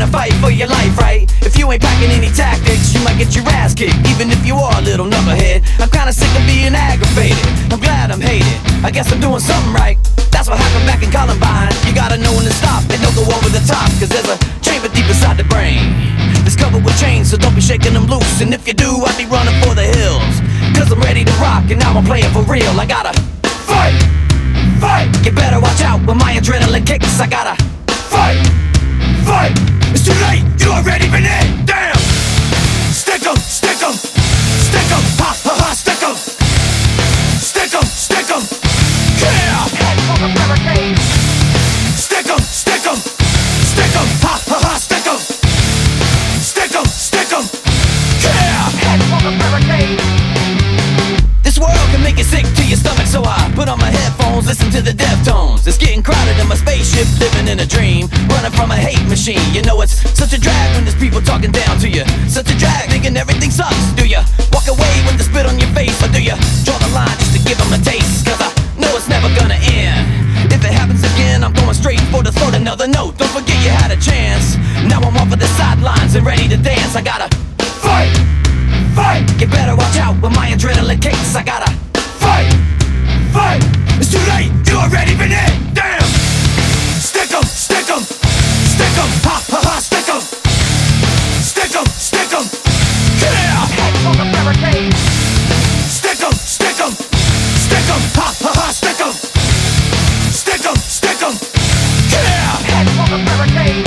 a fight for your life, right? If you ain't packing any tactics, you might get your ass kicked, even if you are a little knucklehead. I'm kinda sick of being aggravated, I'm glad I'm hated, I guess I'm doing something right. That's what happened back in Columbine. You gotta know when to stop and don't go over the top, cause there's a chamber deep inside the brain that's covered with chains, so don't be shaking them loose. And if you do, I'll be running for the hills, cause I'm ready to rock and now I'm playing for real. I gotta fight, fight. You better watch out when my adrenaline kicks. I gotta fight, fight. It's too late, you already been in. Damn. Stick 'em, stick 'em, stick 'em, ha ha ha, stick 'em, stick 'em, stick 'em. Yeah. Head full of barricades. Stick 'em, stick 'em, stick 'em, ha ha ha, stick 'em, stick 'em, stick 'em. Yeah. Head full of barricades. This world can make you sick to your stomach, so I put on my headphones, listen to the Deftones. It's getting crowded in my spaceship, living in a dream, running from a hate machine. You know it's such a drag when there's people talking down to you, such a drag thinking everything sucks. Do you walk away with the spit on your face, or do you draw the line just to give them a taste? Cause I know it's never gonna end. If it happens again, I'm going straight for the throat. Another note, don't forget you had a chance. Now I'm off of the sidelines and ready to dance. I gotta fight, fight. You better watch out when my adrenaline kicks. I gotta fight, fight. It's too late, you already been in. Damn. Stick 'em, stick 'em, stick 'em, ha ha ha, stick 'em, stick 'em, stick 'em. Yeah. Head full of barricades. Stick 'em, stick 'em, stick 'em, ha ha ha, stick 'em, stick 'em, stick 'em. Yeah. Head full of barricades.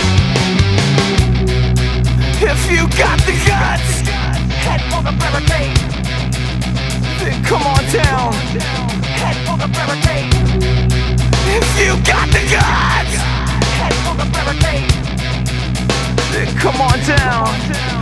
If you got the guts, head full of barricades, then come on down. Head full of barricades. If you got the guts, head full of barricades, then come on down.